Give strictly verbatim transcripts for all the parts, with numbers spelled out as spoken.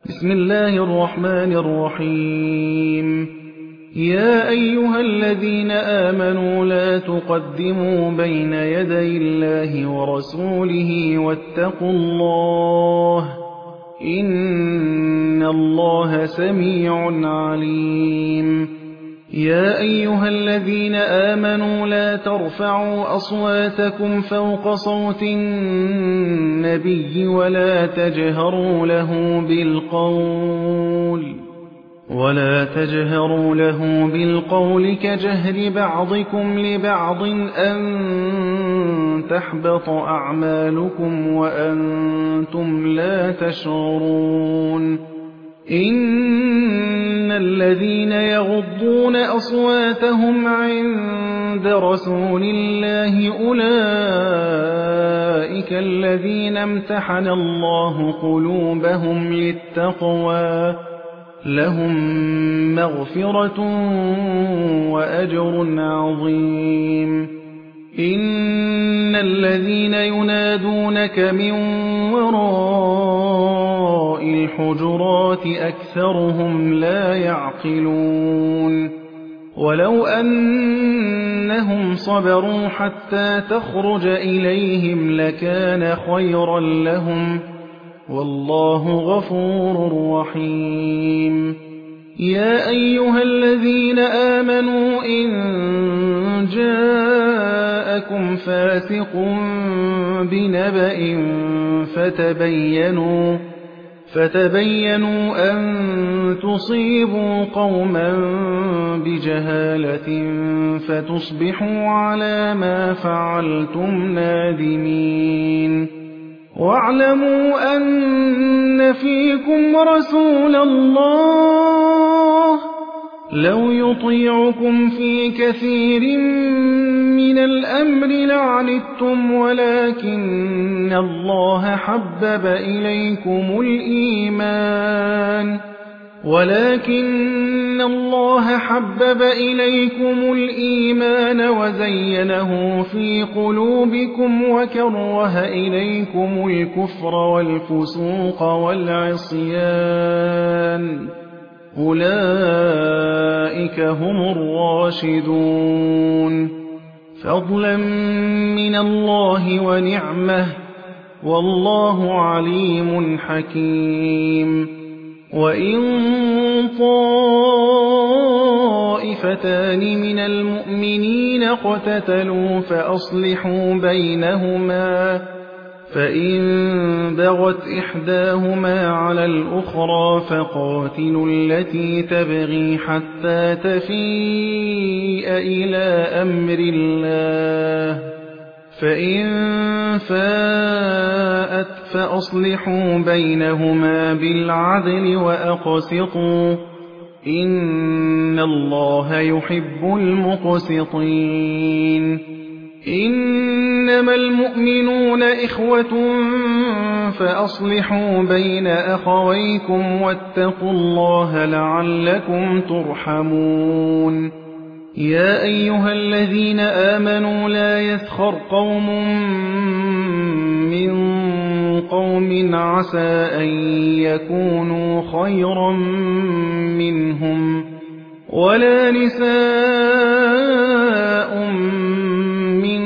بسم الله الرحمن الرحيم. يا أيها الذين آمنوا لا تقدموا بين يدي الله ورسوله واتقوا الله إن الله سميع عليم. يا أيها الذين آمنوا لا ترفعوا أصواتكم فوق صوت النبي ولا تجهروا له بالقول ولا تجهروا له بالقول كجهر بعضكم لبعض أن تحبط أعمالكم وأنتم لا تشعرون. إن الذين يغضون أصواتهم عند رسول الله أولئك الذين امتحن الله قلوبهم للتقوى لهم مغفرة وأجر عظيم. إن الذين ينادونك من وراء الحجرات أكثرهم لا يعقلون. ولو أنهم صبروا حتى تخرج إليهم لكان خيرا لهم والله غفور رحيم. يا أيها الذين آمنوا إن جاءكم فاسق بنبأ فتبينوا فتبينوا أن تصيبوا قوما بجهالة فتصبحوا على ما فعلتم نادمين. واعلموا أن فيكم رسول الله لو يطيعكم في كثير من الأمر لعنتم ولكن الله حبب إليكم الإيمان ولكن الله حبب إليكم الإيمان وزينه في قلوبكم وكره إليكم الكفر والفسوق والعصيان أولئك هم الراشدون فضلا من الله ونعمه والله عليم حكيم. وإن طائفتان من المؤمنين اقتتلوا فأصلحوا بينهما فإن بغت إحداهما على الأخرى فقاتلوا التي تبغي حتى تفيء إلى أمر الله فإن فاءت فأصلحوا بينهما بالعدل وأقسطوا إن الله يحب المقسطين. إنما المؤمنون إخوة فأصلحوا بين أخويكم واتقوا الله لعلكم ترحمون. يا أيها الذين آمنوا لا يسخر قوم من قوم عسى أن يكونوا خيرا منهم ولا نساء من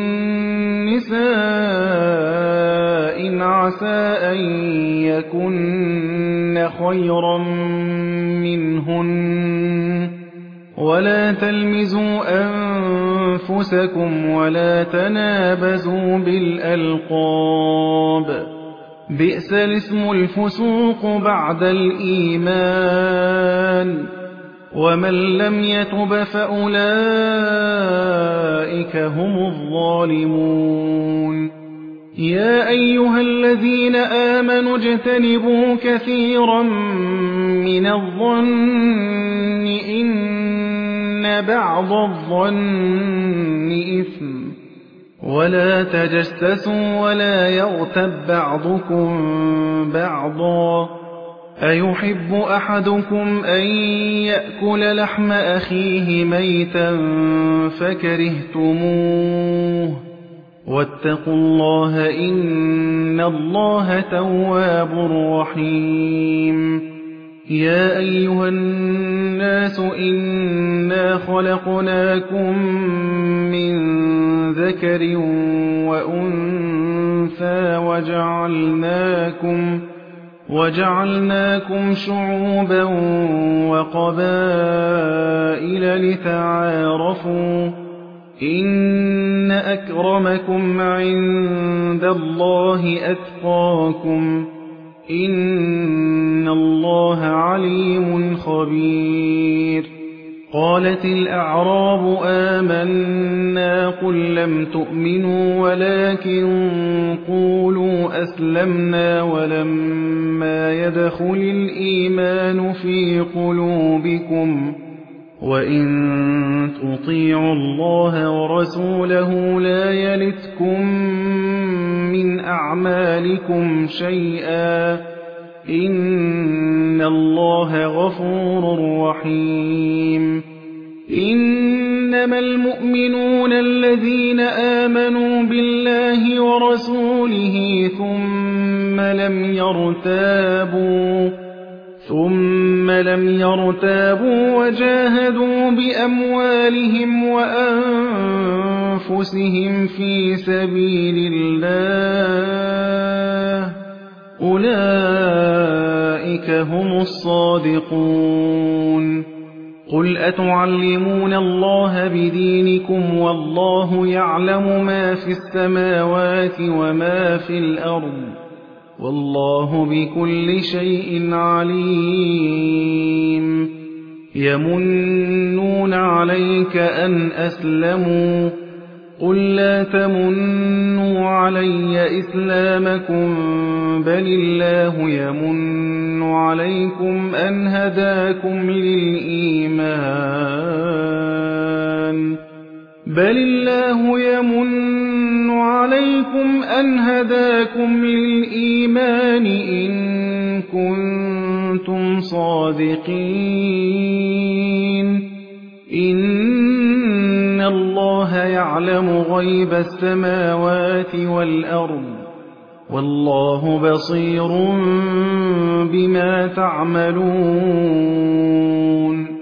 نساء عسى أن يكن خيرا منهن ولا تلمزوا أنفسكم ولا تنابزوا بالألقاب بئس الاسم الفسوق بعد الإيمان ومن لم يتب فأولئك هم الظالمون. يا أيها الذين آمنوا اجتنبوا كثيرا من الظن إن بعض الظن إثم ولا تجسسوا ولا يغتب بعضكم بعضا أيحب أحدكم أن يأكل لحم أخيه ميتا فكرهتموه واتقوا الله إن الله تواب رحيم. يا أيها الناس إنا خلقناكم من ذكر وأنثى وجعلناكم وجعلناكم شعوبا وقبائل لتعارفوا إن أكرمكم عند الله أتقاكم إن الله عليم خبير. قالت الأعراب آمنا قل لم تؤمنوا ولكن قولوا أسلمنا ولما يدخل الإيمان في قلوبكم وإن تطيعوا الله ورسوله لا يلتكم من أعمالكم شيئا إن الله غفور رحيم. إنما المؤمنون الذين آمنوا بالله ورسوله ثم لم يرتابوا ثم لم يرتابوا وجاهدوا بأموالهم وأنفسهم في سبيل الله أولئك هم الصادقون. قل أتعلمون الله بدينكم والله يعلم ما في السماوات وما في الأرض والله بكل شيء عليم. يمنون عليك أن أسلموا قل لا تمنوا علي إسلامكم بل الله يمن عليكم أن هداكم للإيمان بل الله يمن عليكم أن هداكم للإيمان إن كنتم صادقين. إن الله يعلم غيب السماوات والأرض والله بصير بما تعملون.